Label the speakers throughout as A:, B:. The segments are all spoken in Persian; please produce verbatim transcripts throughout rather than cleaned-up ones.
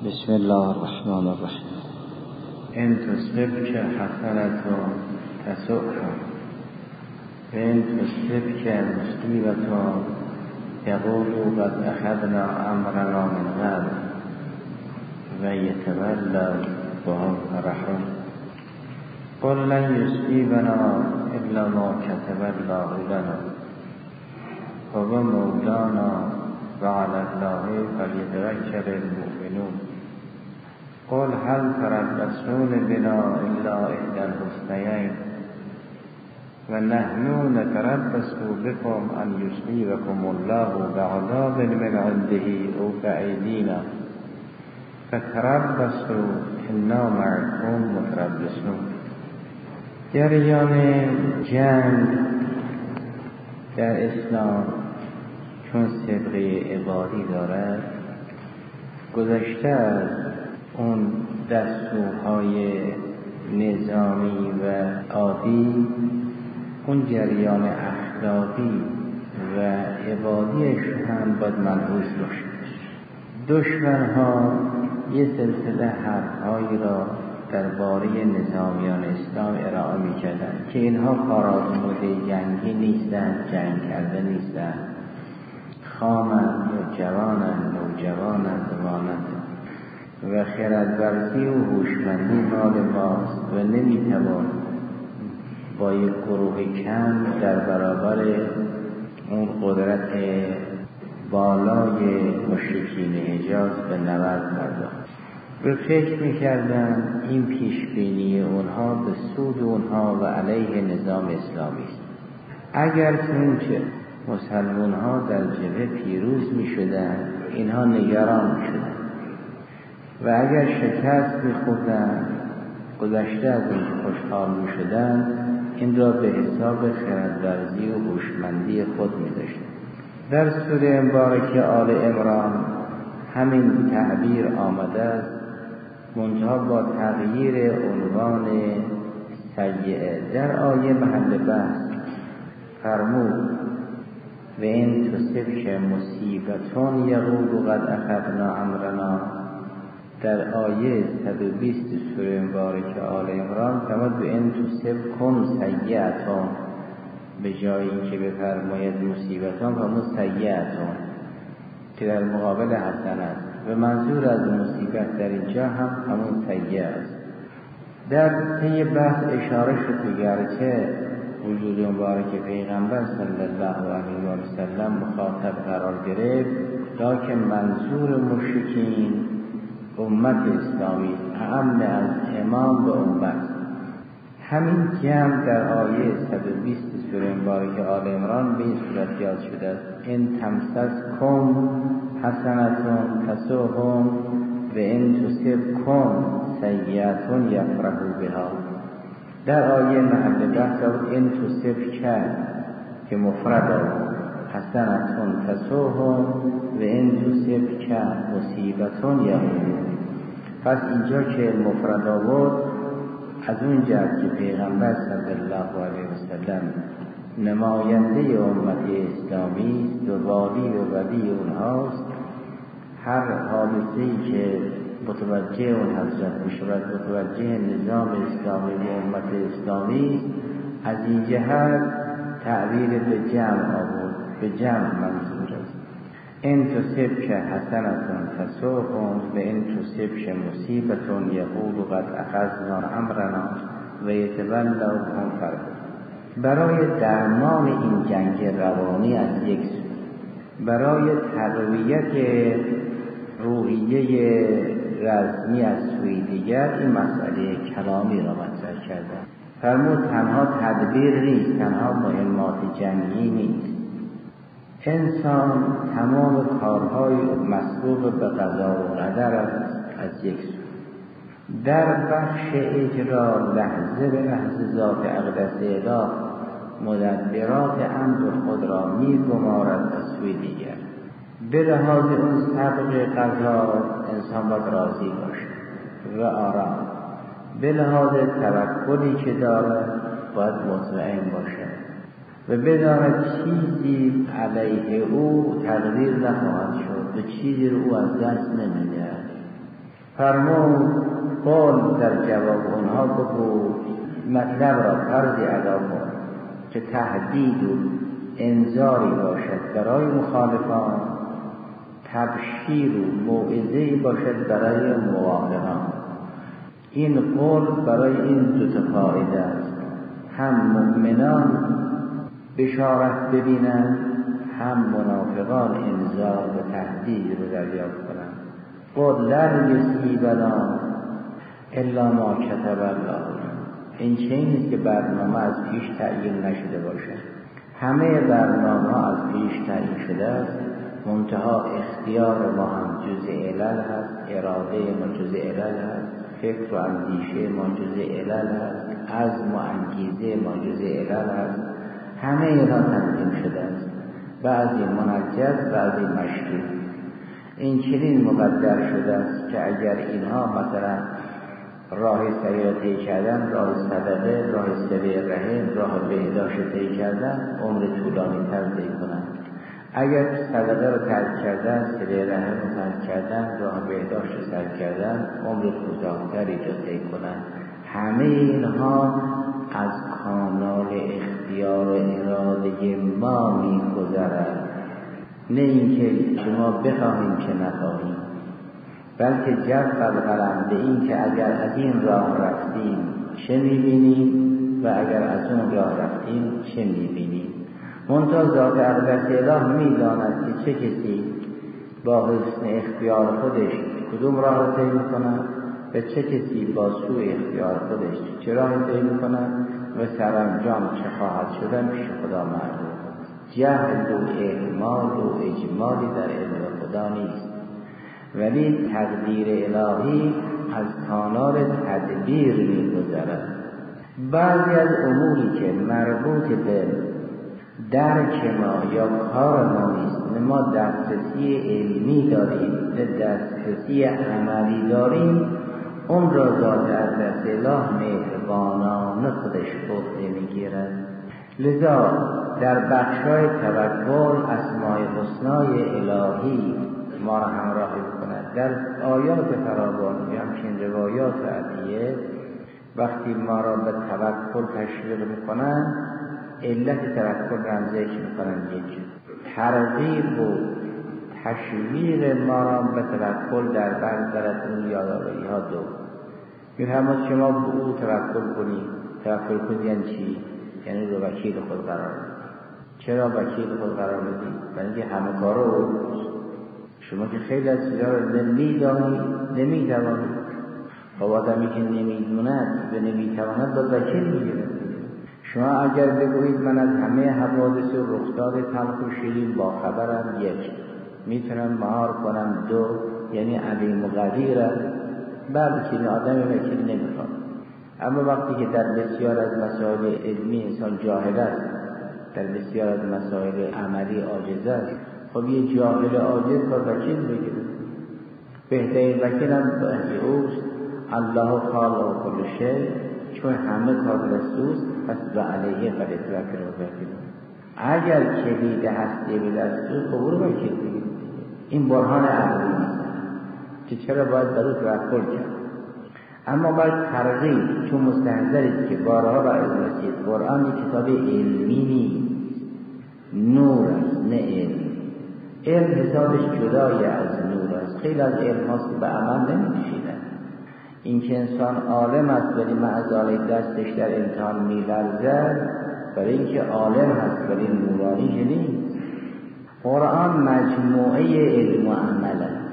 A: بسم الله الرحمن الرحیم.
B: ان تصبك حسنة تسؤهم وان تصبك مصیبة یقولوا قد اخذنا امرنا من قبل و یتولوا وهم فرحون. قل لن یصیبنا الا ما كتب الله لنا هو مولانا و علی الله فلیتوکل المؤمنون. قل هل تربصون بنا الا احدی الحسنیین و نحن نتربص بكم ان یصیبکم الله بعذاب من عنده او بأیدینا فتربصوا انا معكم متربصون. جریان جنگ در اسلام چون سابقه عبادی دارد، گذشته از اون دستورهای نظامی و عادی، اون جریان اخلاقی و عبادیش هم باید منحوس باشه. دشمنها یه سلسله حرفهایی را درباره نظامیان اسلام ارائه می‌کردند که اینها کارآزموده جنگی نیستند، جنگ کرده نیستند، خامند یا جوانند، نوجوانند و مانند و خردورزی و هوشمندی مال ماست و نمیتوان با یک گروه کم در برابر اون قدرت بالای مشرکین حجاز به نبرد پرداخت. و فکر میکردن این پیشبینی اونها به سود اونها و علیه نظام اسلامی است. اگر چنانچه مسلمان ها در جبهه پیروز می شدن، اینها نگران می شدن و اگر شکست می خوردن، گذشته از این خوشحال می شدن، این را به حساب خردورزی و هوشمندی خود می داشتن. در سوره مبارکه آل عمران همین تعبیر آمده است، منتها با تغییر عنوان سیئه. در آیه محل بحث فرمود و این تصبک مصیبتون یقولوا قد اخذنا امرنا. در آیه صد و بیست سوره مبارکه آل عمران فرمود و این تصبکم سیئتون، به جای اینکه بفرماید مصیبتون فرمود سیئتون که در مقابل حسنه است و منظور از مصیبت در اینجا هم همون سیئه است. در طی بحث اشاره شد که گرچه وجود مبارک پیغمبر صلی الله علیه و سلم مخاطب قرار گرفت، لکن منظور مشرکین امت اسلامی اعم از امام و امت. همین جمع در آیه صد و بیست سوره مبارکه آل عمران به این صورت یاد شده است: ان تمسسکم حسنة تسؤهم و ان تصبکم سیئة یفرحوا بها. در آیه محل بحث بود این تصبک که مفرد آورد، حسنة تسؤهم و این تصبک مصیبة یقولون. پس اینجا که مفرد آورد از اون جهت که پیغمبر صلی الله علیه و سلم نماینده امت اسلامی است و والی و ولی اونهاست، هر حادثه‌ای که متوجه اون حضرت میشود متوجه نظام اسلامی و امت اسلامی، از این جهت تعبیر به جمع آورد، به جمع منظور است. این تصبک حسنة تسؤهم و این تصبک مصیبة یقولوا قد اخذنا امرنا و یتولوا وهم فرحون. برای درمان این جنگ روانی از یک سو، برای تقویت روحیه رزمی از سوی دیگر، این مسئله کلامی را مطرح کردن. فرمود تنها تدبیر نیست، تنها مهمات جنگی نیست. انسان تمام کارهای مسبوق به قضا و قدر است از یک سو. در بخش اجرا لحظه به لحظه ذات اقدس اله مدبرات امر خود را می گمارد از سوی دیگر. به لحاظ اون سبق قضا انسان باید راضی باشه و آرام. به لحاظ توکلی که دارد باید مطمئن باشه و بداند چیزی علیه او تقدیر نخواهد شد و چیزی رو او از دست نمیده. فرمود قول در جواب اونها بگو، مطلب را فرضی ادا کن که تهدید و انذاری باشد برای مخالفان، تبشیر و موعظه‌ای باشد برای موافقان. این قول برای این دو تا فایده است، هم مؤمنان بشارت ببینند، هم منافقان انذار و تهدید رو دریافت کنند. قل لن یصیبنا الا ما کتب الله. این چه نیست که برنامه از پیش تعیین نشده باشد، همه برنامه از پیش تعیین شده است، منتها اختیار ما هم جزء علل هست، اراده ما جزء علل هست، فکر و اندیشه ما جزء علل هست، عزم و انگیزه ما جزء علل هست. همه اینا تنظیم شده است، بعضی منجز بعضی مشروع. این چنین مقدر شده است که اگر اینها مثلا راه سیرت طی کردن، راه صدقه، راه صله رحم، راه بهداشت طی کردن، عمر طولانی تر طی کنند. اگر صدقه رو ترک کردن، صله رحم رو ترک کردن، راه بهداشت رو ترک کردن، عمر کوتاه‌تری را طی کنند. همه اینها از کانال اختیار و اراده ما می‌گذرد، نه اینکه شما بخواهیم که نخواهیم، بلکه جف القلم به این که اگر از این راه رفتیم چه می‌بینیم و اگر از اون راه رفتیم چه می‌بینیم. منتها ذات اقدس اله می‌داند که چه کسی با حسن اختیار خودش کدوم راه رو طی می‌کند و چه کسی با سوء اختیار خودش چه راه طی می‌کند و سرانجام چه خواهد شدن پیش خدا معلوم. جهل و اهمال و اجمالی در علم خدا نیست، ولی تقدیر الهی از کانال تدبیر می‌گذرد. بعضی از اموری که مربوط به درک ما یا کار ما نیست، ما دسترسی علمی داریم، دسترسی عملی داریم، اون را ذات اقدس اله مهربانانه خودش بوده میگیرد. لذا در بخشای توکل اسماء الحسنای الهی ما را همراه می‌کند. در آیات فراوان یا همچنین روایات عدیه وقتی ما را به توکل تشویق می‌کنند، علت توکل را ذکر می‌کنند. یک، ترغیب و تشویق ما را به توکل در برابر اون یادآوری‌ها. دو، می‌فرماید شما به او توکل کنید. توکل کنید یعنی چی؟ یعنی رو وکیل خود قرار بدید. چرا وکیل خود قرار بدید؟ برای اینکه همه کارا اوست. شما که خیلی از چیزا رو نمی‌دانید، نمی‌توانید. خب آدمی که نمی‌دوند و نمی‌تواند با وکیل می‌گیرد. شما اگر بگویید من از همه حوادث و رخداد تلخ و شیرین با خبرم، یک، میتونم مهار کنم. دو، یعنی علیم و قدیرم. بلکه این آدم وکیل نمیخواد. اما وقتی که در بسیار از مسائل علمی انسان جاهل است، در بسیار از مسائل عملی عاجز است، خب یه جاهل عاجز با وکیل بگیره. بهترین وکیل هم به اوست. الله خالق کل شیء، چون همه کار دست اوست، پس به علیه فلیتوکل المتوکلون. اگر کلید هستی به دست اوست، خب برو وکیل بگیر. این برهان عقلی است که چرا باید بر او توکل کرد. اما باید ترغیب، چون مستحضرید که بارها برای رسید قرآن یک کتاب علمی نیست، نور است نه علم. علم حسابش جدای از نور است. خیلی از علم هاست که به عمل نمی‌کشیدن. این که انسان عالم است ولی معذالی دستش در امتحان می‌لرزد، برای اینکه عالم هست ولی نورانی نیست. قرآن مجموعه علم و عمل است.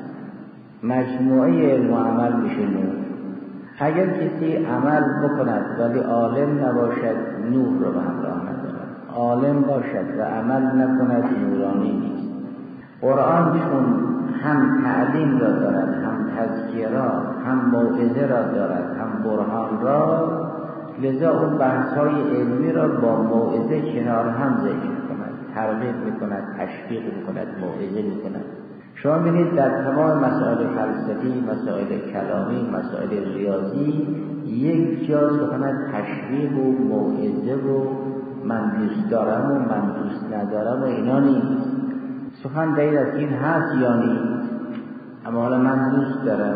B: مجموعه علم و عمل میشه نور. اگر کسی عمل بکند ولی عالم نباشد، نور رو به همراه ندارد. عالم باشد و عمل نکند، نورانی نیست. قرآن چون هم تعلیم را دارد، هم تزکیه را، هم موعظه را دارد، هم برهان را، لذا اون بحث‌های علمی را با موعظه کنار هم ذکر کند، ترغیب می‌کند، تشویق می‌کند، موعظه می‌کند. شما ببینید در تمام مسائل فلسفی، مسائل کلامی، مسائل ریاضی، یک جا سخن تشویق و موعظه و من دوست دارم و من دوست ندارم و اینا نیست. سخن دلیل از این هست یا نیست؟ اما حالا من دوست دارم،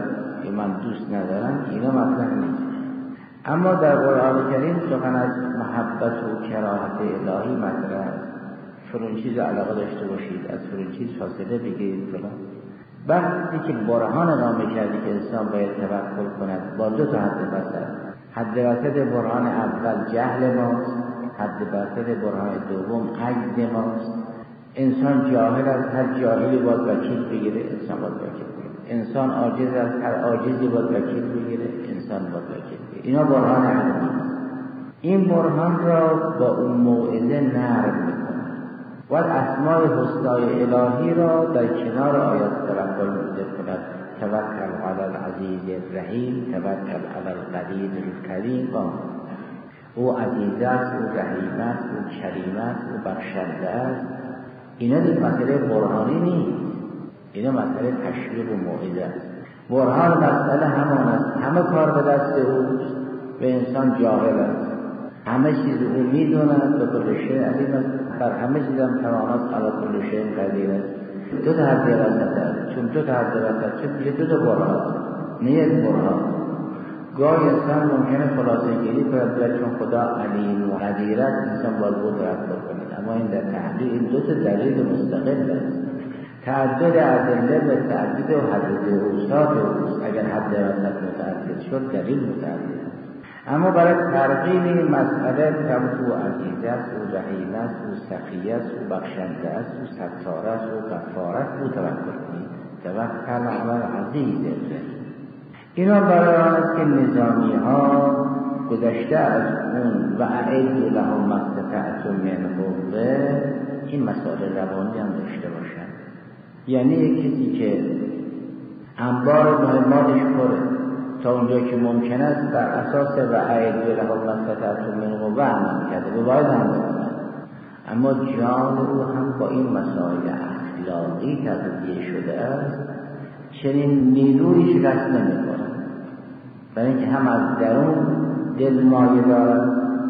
B: یا من دوست ندارم، اینا مطرح نیست. اما در قرآن کریم سخن از محبت و کراهت الهی مطرح است. فلان چیز علاقه داشته باشید، از فلان چیز فاصله بگیرید فلان. وقتی که برهان اقامه کردی که انسان باید توکل کند با دو تا حد وسط. حد وسط برهان اول جهل ماست، حد وسط برهان دوم عجز ماست. انسان جاهل است، هر جاهلی باید وکیل بگیره، انسان باید وکیل بگیره. انسان عاجز است، هر عاجزی باید وکیل بگیره، انسان باید وکیل بگیره. اینا برهان عقلی است. این برهان را با اون موعظه نرم میکنه و اسماء حسنای الهی را در کنار آیات توکل میده کند. توکل علی العزیز الرحیم، توکل علی القدیر الکریم. او عزیز است، او رحیم است، او کریم است، او بخشنده است. اینا دیگه مسئله برهانی نیست، اینا مسئله تشویق و موعظه است. برهان مسئله همان است، همه کار به دست اوست و انسان جاهل است، همه چیز او میدوند و کل شیء علیم است، در همه چیز هم توانست علی کل شیء قدیر است. دو تا حد وسط است، چون دو تا حد وسط چون میشه دو تا برهان، نه یک برهان. گاهی انسان ممکنه خلاصه گیری کنه چون خدا علیم و قدیر است، انسان باید بود توکل کنید. اما این در تحلیل این دو تا دلیل مستقل است. تعدد ادله به تعدد و حدود اوصاف اوست. اگر حد وسط متعدد شد دلیل متعدد. اما برای ترغیب این مسئله که او عزیز است، او رحیم است، او سخی است، او بخشنده است، او ستار است، او غفار است، او توکل کنید. توکل علی العزیز الرحیم. اینا برای آن است که نظامی ها گذشته از اون و اعد لهم ما استطعتم من قوة این مسائل روانی هم داشته باشن. یعنی یک کسی که انبار مهماتش پره تا اونجا که ممکن است بر اساس و اعد لهم ما استطعتم من قوة عمل کرده به باید هم بکنن. اما جان او هم با این مسائل اخلاقی تغذیه شده است، چنین نیروی شکست نمی‌خورد. برای اینکه هم از درون دل مایه دارد،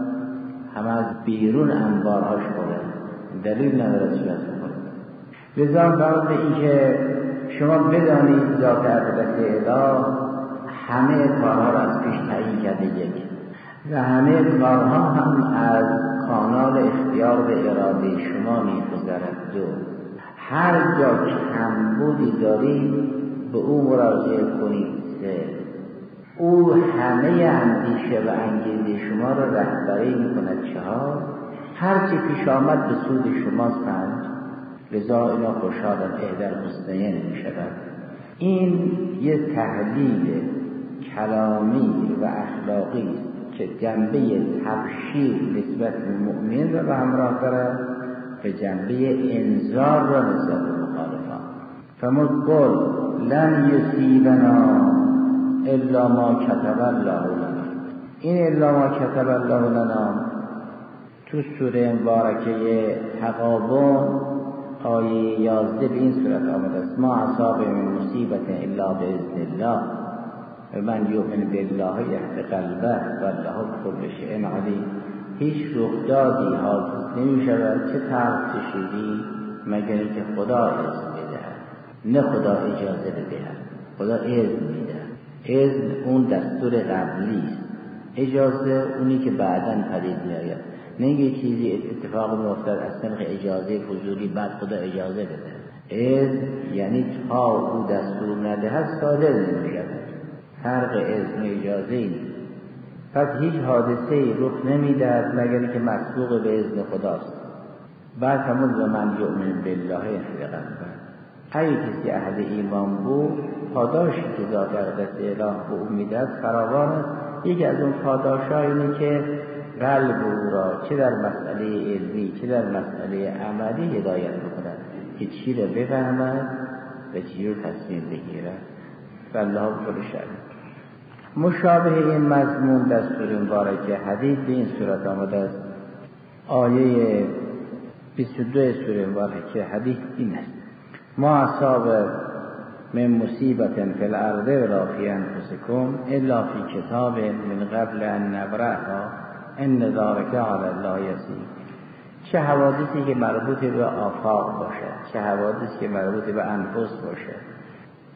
B: هم از بیرون انبارهاش پره، دلیل ندارد شکست بخورد. لذا فرض به این که شما بدانید ذات اقدس اله همه کارها را از پیش تعیین کرده یک و همه کارها هم از کانال اختیار به اراده شما می‌گذرد دو. هر جا کمبودی دارید به او مراجعه کنید سه. او همه اندیشه و انگیزه شما را رهبری می‌کند چهار. هر چی پیش آمد به سود شماست پنج. لذا اینا خوشحالن اهدر حسنین می‌شود. این یه تحلیل کلامی و اخلاقی که جنبه تبشیر نسبت به مؤمن را به همراه دارد و جنبه انذار را نسبت به مخالفان. فمقل لن یصیبنا الا ما کتب الله لنا. این الا ما کتب الله لنا تو سوره مبارکه تغابن آیه یازده به این صورت آمده است: ما اصاب من مصیبت الا باذن الله و من یؤمن بالله یهد قلبه والله بكل شیء علیم. هیچ رخدادی حادث نمی شود چه تلخ چه شیرین مگر اینکه خدا اذن بدهد، نه خدا اجازه بدهد. خدا اذن میدهد. اذن اون دستور قبلی است، اجازه اونی که بعداً پدید میآید. نه یه چیزی اتفاق میافتد از طریق اجازه فضولی بعد خدا اجازه بده. اذن یعنی تا او دستور ندهد صادر نمیشود. فرق اذن و اجازه نیست. پس هیچ حادثه‌ای رخ نمیدهد مگر که مسبوق به اذن خداست. بعد همون و من یؤمن بالله حقیقتا. اگه کسی اهل ایمان بود پاداشی که ذات اقدس اله به او میدهد فراوان است. یکی از اون پاداش‌ها اینه که قلب او را چه در مسئله علمی چه در مسئله عملی هدایت بکند که چی را بفهمد و چی را تصمیم بگیرد. والله بكل شيء. مشابه این مضمون در سوره مبارکه حدیث به این صورت آمده است. آیه بیست و دو سوره مبارکه حدیث این است: ما اصاب من مصیبت فی الارض ولا فی انفسکم الا فی کتاب من قبل ان نبرأها ان ذلک علی الله یسیر. چه حوادثی که مربوط به آفاق باشد، چه حوادثی که مربوط به انفس باشد،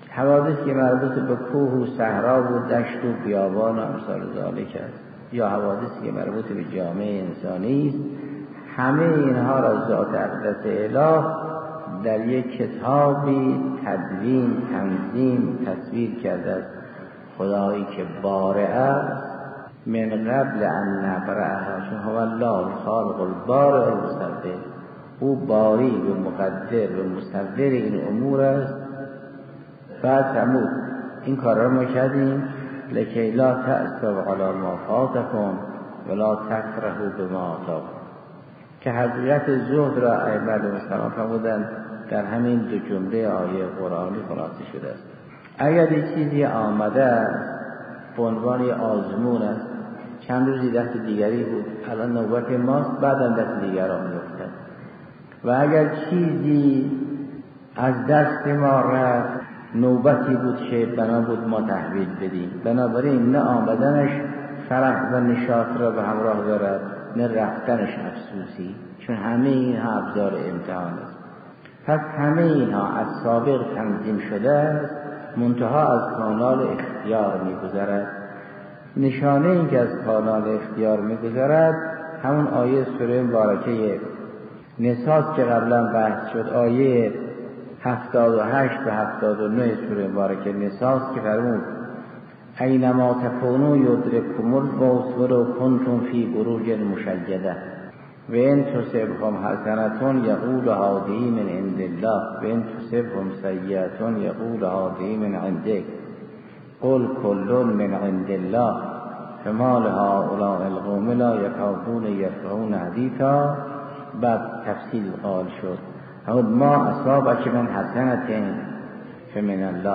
B: حوادث که مربوط به کوه و صحرا و دشت و بیابان و امثال ذالک است، یا حوادثی که مربوط به جامعه انسانی است، همه اینها را ذات اقدس اله در یک کتابی تدوین، تنظیم، تصویر کرده است. خدایی که بارئ است من قبل ان نبرأها، چون هو الله الخالق البارئ المصور، او باری و مقدر و مصور این امور است. بعد فرمود این کار را ما کردیم لکی لا تأسوا علی ما فاتکم ولا تفرحوا بما آتاکم، که حقیقت زهد را ائمه علیهم السلام فرمودند در همین دو جمله آیه قرآنی خلاصه شده است. اگر یک چیزی آمده است به عنوان آزمون است، چند روزی دست دیگری بود، الان نوبت ماست، بعدم دست دیگران می‌افتد. و اگر چیزی از دست ما رفت، نوبتی بود که بنا بود ما تحویل بدیم. بنابراین نه آمدنش فرح و نشاط را به همراه دارد، نه رفتنش افسوسی، چون همه اینها ابزار امتحان است. پس همه اینها از سابق تنظیم شده است، منتها از کانال اختیار می‌گذرد. نشانه این که از کانال اختیار می‌گذرد همون آیه سوره مبارکه نساء که قبلا بحث شد، آیه هفتاد و هشت و هفتاد و نه سوره مبارکه نساء که فرمود اینما تکونوا یدرککم الموت ولو کنتم فی بروج مشیده و ان تصبهم حسنة یقول هذه من عند الله و ان تصبهم سیئة یقول هذه من عندک قل کل من عند الله فما لهؤلاء القوم لا یکادون یفقهون حدیثا. بعد تفصیل قال شد ما اصابک من حسنة فمن الله،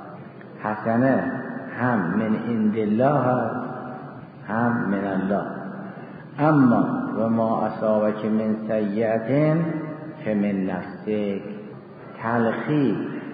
B: حسنه هم من عند الله هم من الله، اما و ما اصابک من سیئة فمن نفسک، تلخی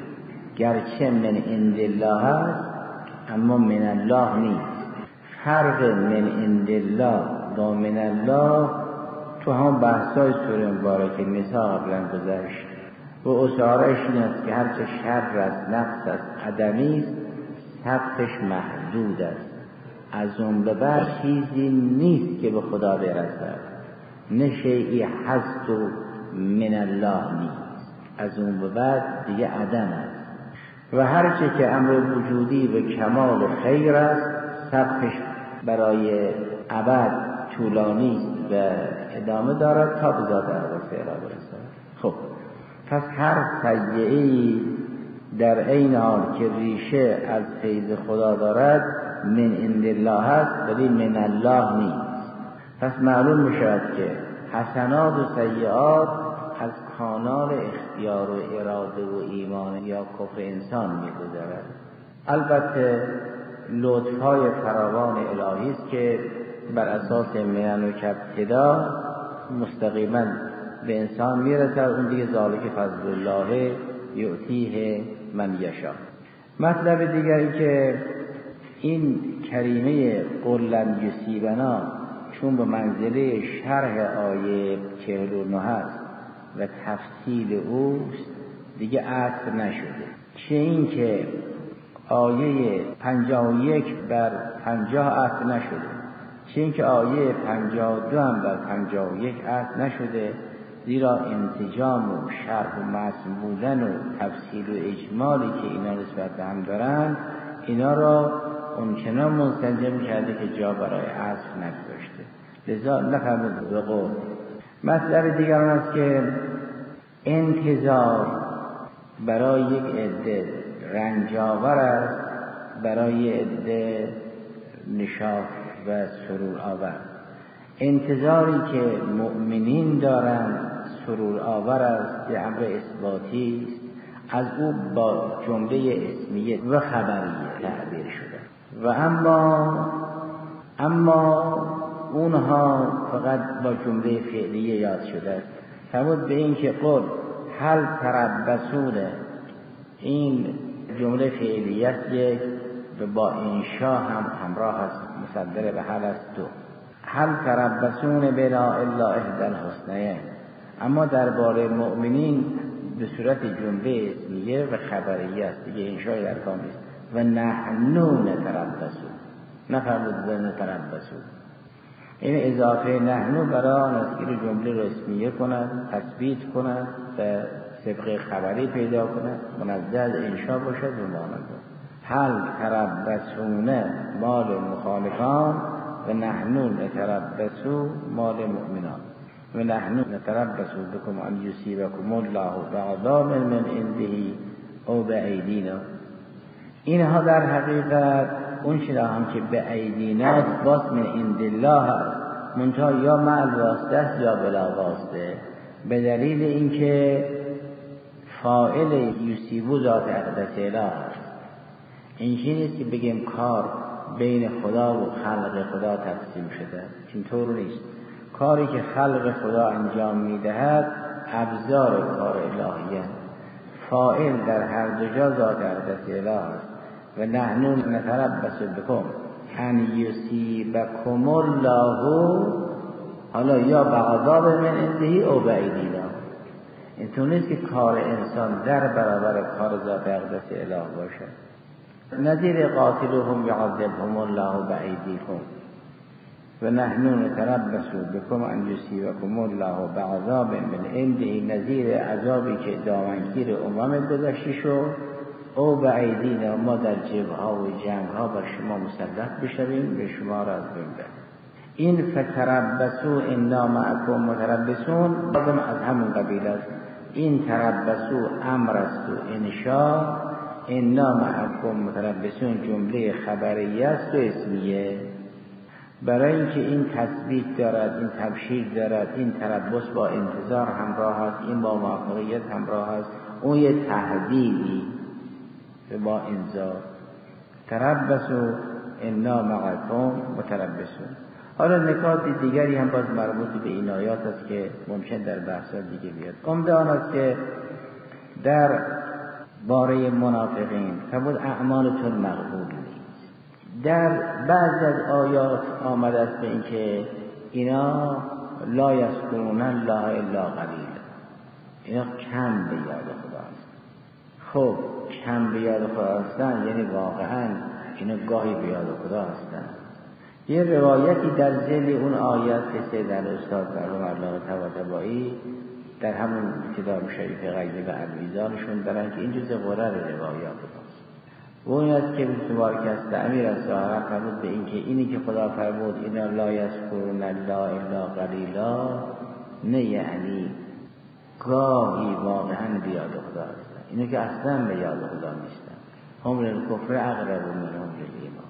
B: گرچه من عند الله است اما من الله نیست. فرق من عند الله و من الله تو هم بحثای سوره مبارکه نساء قبلا گذشت و اشارهش این است که هرچه شر است، نقص است، عدمی است، سقفش محدود است. از اون به بعد چیزی نیست که به خدا برسد، نه شیئی هست و من الله نیست، از اون به بعد دیگه عدم است. و هرچه که امر وجودی و کمال خیر است، سقفش برای ابد طولانی است و ادامه دارد تا به ذات اقدس اله برسد. خب پس هر سیئه‌ای در عین حال که ریشه از فیض خدا دارد من عند الله است ولی من الله نیست. پس معلوم میشود که حسنات و سیئات از کانال اختیار و اراده و ایمان یا کفر انسان میگذرد. البته لطف‌های فراوان الهی است که بر اساس منن و ابتدا مستقیما به انسان میرسد، اون دیگه ذالک فضل الله یؤتیه من یشاء. مطلب دیگری که این کریمه قل لن یصیبنا چون به منزله شرح آیه چهل و نه است و تفصیل اوست دیگه عطف نشده، چه این که آیه پنجاه و یک بر پنجاه عطف نشده، چه این که آیه پنجاه و دو هم بر پنجاه و یک عطف نشده، زیرا انسجام و شرح و متن بودن و تفصیل و اجمالی که اینا نسبت به هم دارن اینا را اونچنان منسجم کرده که جا برای عطف نگذاشته، لذا نفرمود به قول. مطلب دیگر است که انتظار برای یک عده رنجاور است، برای عده نشاط و سرور آور. انتظاری که مؤمنین دارند سرور آور است، به امر اثباتی است، از او با جمله اسمیه و خبریه تعبیر شده. و اما اما اونها فقط با جمله فعلیه یاد شده است. فرمود به این که قل هل تربصون، این جمله فعلیه است یک و با انشا هم همراه است، مصدر به هل است دو. هل تربصون بنا الا احدى الحسنیین، اما درباره مؤمنین به صورت جمله اسمیه و خبریه است دیگه، انشای ارکان نیست. و نحنو نتربصو، نفرمود نتربصو، این اضافه نحنو برای آن است که جمله رو اسمیه کند، تثبیت کند و سبقه خبری پیدا کند، منزه از انشا باشد و مانند. هل تربصون مال مخالفان و نحنو نتربصو مال مؤمنان و نحنو نتربصو بكم ان یصیبکم الله بعذاب من عنده او بأیدینا. اینها در حقیقت اون چیزا هم که به ایدینا باز من عند الله هست، منتها یا مع الواسطه است یا بلا واسطه، به دلیل اینکه فاعل یصیبو ذات اقدس اله است. این چیزی نیست که بگیم کار بین خدا و خلق خدا تقسیم شده، اینطور نیست. کاری که خلق خدا انجام میدهد ابزار کار الهیه، فاعل در هر دو جا ذات اقدس اله است. و نحنو نتربص بکم ان یصیبکم الله، حالا یا بعذاب من عنده او بأیدینا. اینطور نیست که کار انسان در برابر کار ذات اقدس اله باشد. نظیر قاتلهم یعذبهم الله بأیدیکم و نحنو نتربص بکم ان یصیبکم الله بعذاب من عنده، نظیر عذابی که دامنگیر امم گذشته شد، او بأیدینا، ما در جبه‌ها و جنگ‌ها بر شما مسلط بشویم، به شما را از بین بریم. این فتربصوا انا معکم متربصون بازم از همون قبیل است. این تربصوا امر است و انشاء، انا معکم متربصون جمله خبریه است و اسمیه، برای اینکه این تثبیت دارد، این تبشیر دارد، این تربص با انتظار همراه است، این با موفقیت همراه است، اون یه تهدیدی با انذار. تربصوا انا معکم متربصون. حالا نکات دیگری هم باز مربوط به این آیات است که ممکن در بحث دیگه بیاد. عمده آن است که در باره منافقین فرمود اعمالتون مقبول نیست. در بعض از آیات آمده است به اینکه اینا لا یذکرون الله الا قلیلا، اینا کم به یاد خدا هستند. خب کم به یاد خدا هستند یعنی واقعا اینا گاهی به یاد خدا هستند. یه روایتی در ذیل اون آیات که در استاد مرحوم علامه طباطبایی در همون کتاب شریف غیبی و الویزانشون دارن که این جزء غرر روایات است. و اون است که مبارک است امیر از ظاهرا فرمود به این که اینی که خدا فرمود اینا لا یذکرون الله الا قلیلا، نه یعنی گاهی واقعا به یاد خدا هستن، اینو که اصلا به یاد خدا نیستن. هم الکفر اقرب من هم ایمان.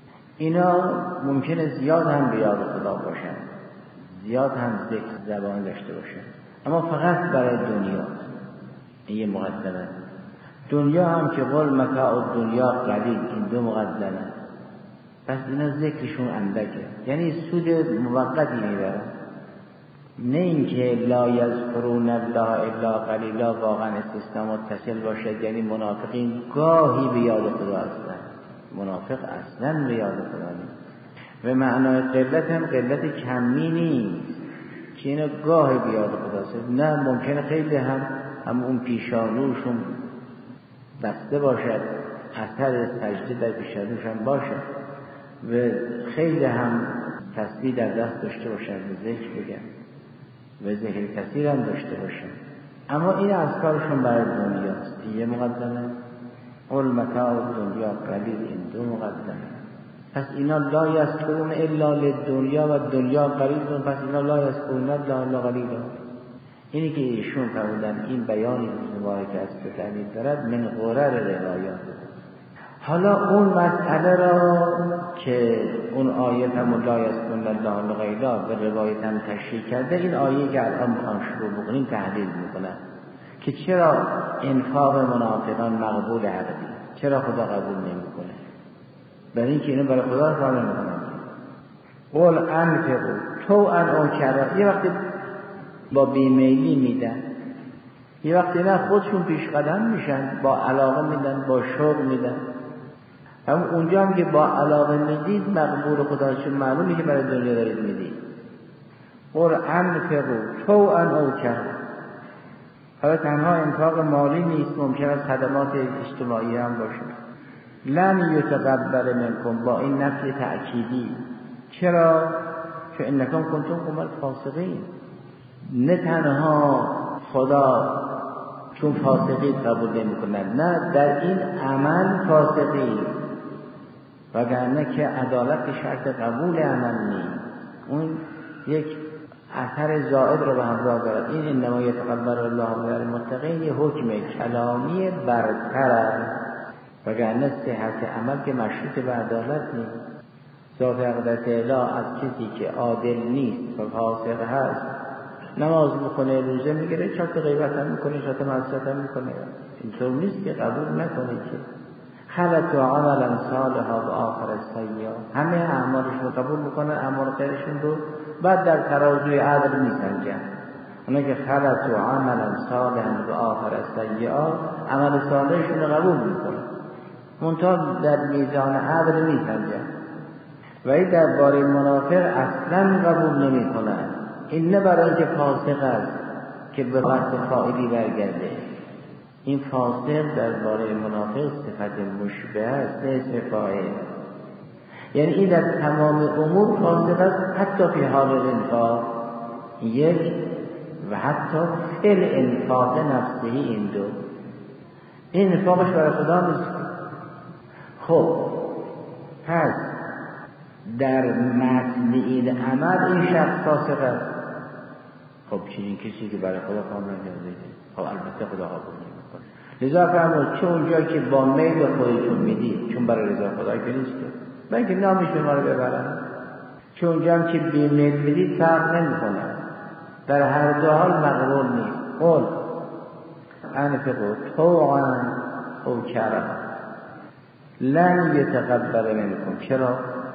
B: اینا ممکنه زیاد هم به یاد خدا باشن، زیاد هم ذکر زبان داشته باشن، اما فقط برای دنیا. این یه مقدمه. دنیا هم که قل متاع دنیا قلیل، این دو مقدمه. پس اینا ذکرشون اندکه، یعنی سود موقتی میبرن. نه اینکه لا یذکرون الله الا قلیلا واقعا استثناء متصل باشد، یعنی منافقین گاهی به یاد خدا هستن، منافق اصلا به یاد خدا نیست. و معنای قلت هم قلت کمی نیست که اینا گاهی به یاد خدا هستن، نه ممکنه خیلی هم هم اون پیشانوشون بسته باشد، اثر سجده در پیشانوشون باشد و خیلی هم تسبیح در دست داشته باشن و ذکر بگن و ذکر کثیر هم داشته باشن، اما این اذکارشون برای دنیاست. یه مقدمه. قل متاع دنیا قلیل، این دو مقدمه. پس اینا لا یذکرون الا للدنیا و دنیا قلیل، پس اینا لا یذکرون الا قلیلا. اینی که ایشون فرمودن این بیانی مبارک است که تعبیر دارد من غرر روایات. حالا اون مسئله را که اون آیت هم لا یذکرون الله غیلا به روایت هم تشریح کرده، این آیه که الان میخوام شروع بکنیم تحلیل میکنه که چرا انفاق منافقان مقبول حقیقی، چرا خدا قبول نمیکنه؟ برای اینکه اینو برای خدا کار نمیکنن. قول انفقوا طوعا او کرها، یه وقتی با بیمیلی میدن، یه وقتی نه خودشون پیش قدم میشن، با علاقه میدن، با شوق میدن. هم اونجا هم که با علاقه میدید مقبول خدا، چون معلومه که برای دنیا دارید میدید. قل انفقوا طوعا او کرها، حالا تنها انفاق مالی نیست، ممکن است خدمات اجتماعی هم باشه. لن یتقبل منکم، با این نفی تأکیدی. چرا؟ چون انکم کنتم قوما فاسقین. نه تنها خدا چون فاسقی قبول نمی کند، نه در این عمل فاسقی، وگرنه که عدالت شرط قبول عمل نیست، اون یک اثر زائد رو به همراه دارد. این انما یتقبل الله من المتقین یه حکم کلامی برتر است، وگرنه صحت عمل که مشروط به عدالت نیست. ذات اقدس اله از کسی که عادل نیست و فاسق هست نماز میکنه، روزه میگیره، چرت غیبت هم میکنه، چرت معصیت هم میکنه، اینطور نیست که قبول نکنه که خلط و عملا صالحا و آخر سیئا. همه اعمالشون رو قبول میکنن، اعمال خیرشون رو بعد در ترازوی عدل میسنجن. اونا که خلط و عملا صالحا و آخر سیئا، عمل صالحشون رو قبول میکنن، منتها در میزان عدل میسنجن. و این در باره منافق اصلا قبول نمی کنن. این نه برای اینکه فاسق است که به وقت فاعلی برگرده. این فاسق در باره منافق صفت مشبه است، نه اسم فاعل. یعنی این در تمام امور فاسق است، حتی فی حال الانفاق یک و حتی فی الانفاق نفسه. این دو این انفاقش برای خدا نیست. خب پس در متن این عمل این شخص فاسق است. خب چنین کسی که برای خدا کار نکرده، خب البته خدا قبول نمیکنه. لذا فرمود چه اونجایی که با میل خودتون میدید، چون برای رضا خدا که نیست، من که نامش به ما رو ببرن، چه اونجایی که بی میل میدید فرق نمیکنه، در هر دو حال مقبول نیست. قول انفقوا طوعا او کرها لن یتقبل منکم. چرا؟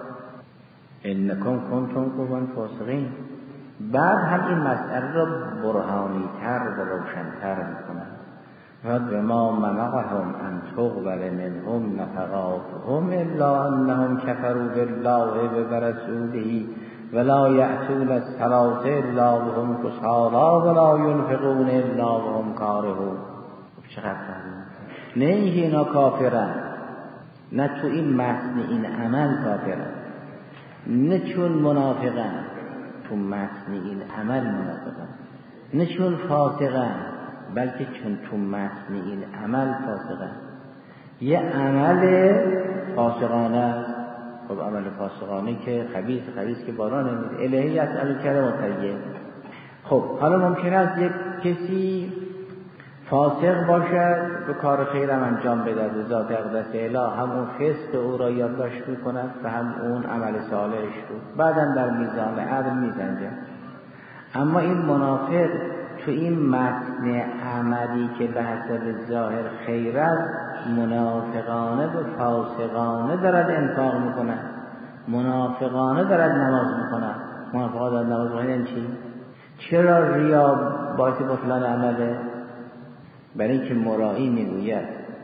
B: انکم کنتم قوما فاسقین. بعد هم این مسئله را برهانی تر و روشن‌تر میکنند. و ما منعهم ان تقبل منهم نفقاتهم الا انهم كفروا بالله و برسوله ولا یأتون الصلاة الا وهم کسالى ولا ينفقون الا وهم کارهون. چقدر فهمید؟ نه اینکه اینا کافرن، نه تو این متن این عمل کافرن، نه چون منافقن تو متن این عمل منافقن، نه چون فاسقن بلکه چون تو متن این عمل فاسقن. یه عمل فاسقانه است. خب عمل فاسقانه که خبیث خبیث که باران نمیده. الهی یسأل کرم طیب. خب حالا ممکن است یک کسی فاسق باشد به کار خیرم انجام بده، ذات اقدس اله همون فسق او را یادداشت میکند و هم اون عمل صالحش رو بعدم در میزان عدل میسنجد. اما این منافق تو این متن عملی که به حسب ظاهر خیر است منافقانه و فاسقانه دارد انفاق میکند، منافقانه دارد نماز میکند. منافقانه دارد نماز میکند چی؟ چرا ریا باعث بطلان عمله؟ برای اینکه مرایی میگوید،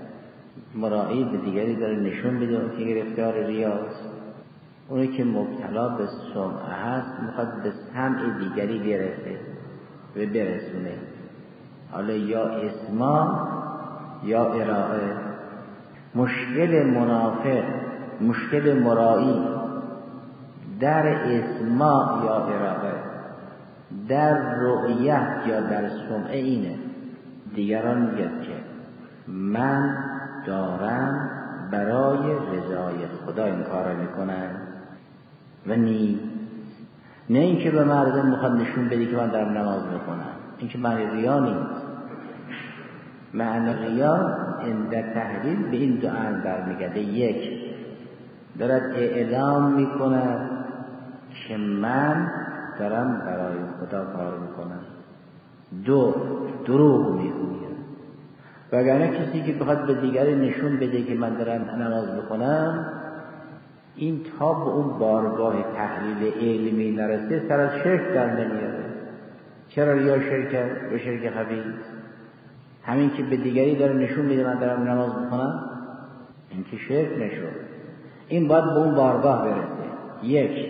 B: مرایی به دیگری داره نشون بده که گرفتار ریاست. اونی که مبتلا به سمعه هست میخواد به سمع دیگری برسه و برسونه، حالا یا اسماع یا ارائه. مشکل منافق، مشکل مرایی در اسماع یا ارائه، در رؤیت یا در سمعه اینه. دیگران میگه که من دارم برای رضای خدا این کار میکنم و نی نه اینکه به مردم میخواد نشون بدی که من دارم نماز میکنم. این که معنی ریا نیست. معنی ریا در تحلیل به این دو امر برمیگرده. یک، دارد اعلام میکند که من دارم برای خدا کار میکنم. دو، دروغ میگوید. وگرنه کسی که بخواد به دیگری نشون بده که من دارم نماز میکنم، این تا به اون بارگاه تحلیل علمی نرسه سر از شرک در نمیاره. چرا ریا شرک و شرک خبیث؟ همین که به دیگری داره نشون میده من دارم نماز میکنم، این که شرک نشد. این باید به اون بارگاه برسه. یک،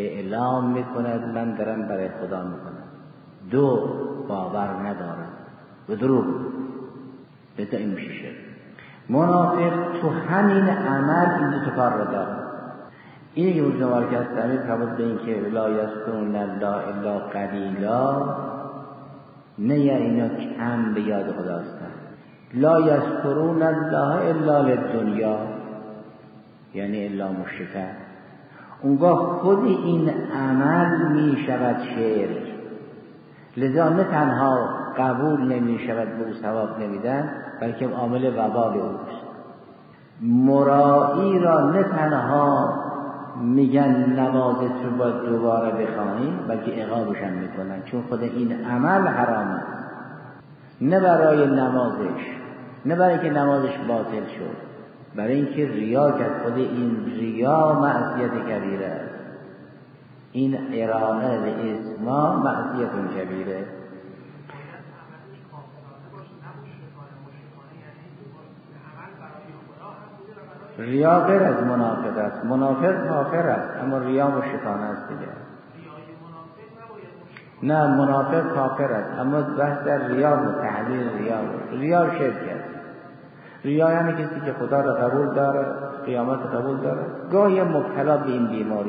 B: اعلام میکند من دارم برای خدا میکنم. دو، باور ندارد. به دروغ. بذار این میشه شرک. منافق تو همین عمل این دو تا کار رو داره. اینه که روزنامه که هست دمید قبول به این که لا یذکرون الله الا قلیلا، نه یا اینا کم به یاد خدا هستن. لا یذکرون الله الا للدنیا، یعنی الا مشرکا. اونگاه خود این عمل می شود شرک. لذا نه تنها قبول نمی شود به او ثواب نمیدن، بلکه عامل وبال اوست. مرایی را نه تنها میگن نمازت رو باید دوباره بخوانی، بلکه عقابش هم میکنن، چون خود این عمل حرامه. نه برای نمازش، نه برای اینکه نمازش باطل شد، برای اینکه ریا کرد. خود این ریا معصیت کبیره است. این ارائه به اسما معصیت کبیره. ریا غیر از منافق است. منافق کافر است، اما ریا مشرکانه است دیگه. نه، منافق کافر است، اما بحث در ریا و تحلیل ریا ریا شرک است. ریا یعنی کسی که خدا را قبول داره، قیامت قبول داره، گاهی مبتلا به این بیماری.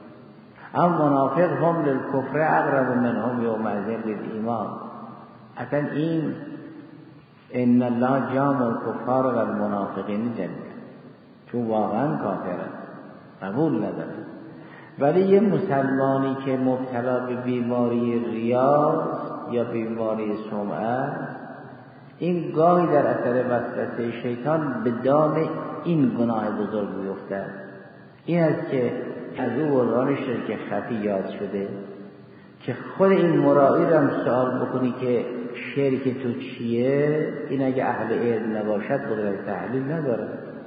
B: اما منافق هم للکفر اقرب منهم یومئذ للایمان. اصلا این ان الله جامع الکفار و المنافقین جمیعا، چون واقعا کافر است، قبول نداره. ولی یه مسلمانی که مبتلا به بیماری ریا یا بیماری سمعه، این گاهی در اثر وسوسه شیطان به دام این گناه بزرگ میفته. این است که از او عنوان شرک خفی یاد شده، که خود این مرایی را هم سوال بکنی که شرک تو چیه، این اگه اهل علم نباشد قدرت تحلیل نداره.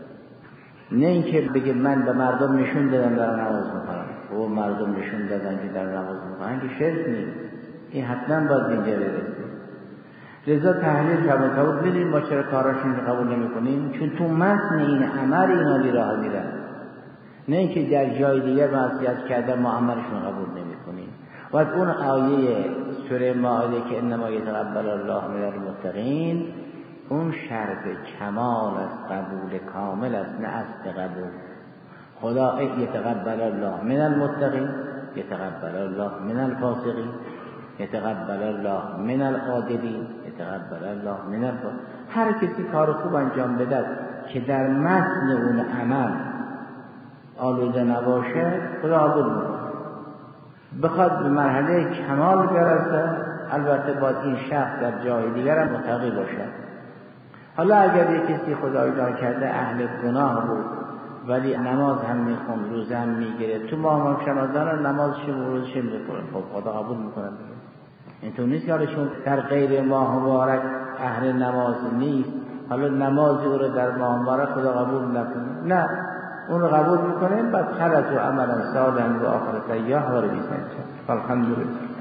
B: نه اینکه بگه من به مردم نشون دادم دارم نماز میکنم، و مردم نشون دادن که دارم نماز میکنم، که شرک نیست. این حتما باید اینجا برسه. لذا تحلیل قبول قبول بدیم ما چرا کاراشون رو قبول نمی کنیم؟ چون تو متن این عمل اینا بیراه میرن. نه اینکه در جای دیگر معصیت کردن ما عملشون قبول نمی کنیم. و از اون آیه سوره مائده که انما یتقبل الله من المتقین، اون شرط کمال از قبول کامل است، نه اصل قبول. خدا یتقبل الله من المتقین، یتقبل الله من الفاسقین، یتقبل الله من العادلین، یتقبل الله من الفاسقین. هر کسی کار خوب انجام بده که در متن اون عمل آلوده نباشه، خدا قبول میکنه. بخواد به مرحله کمال برسه، البته باید این شخص در جای دیگر هم متقی باشه. حالا اگر یک کسی خدای ناکرده اهل گناه بود ولی نماز هم میخوند، روزه هم میگیره، تو ماه رمضان نمازش و روزش میکنه، خب خدا قبول میکنه دیگه. اینطور نیست که چون در غیر ماه مبارک اهل نماز نیست، حالا نماز او رو در ماه مبارک خدا قبول نکنه. نه، اون رو قبول میکنه. بعد خلط و عملا صالحا و آخر سیاح و رو بیسنجه. الحمدلله.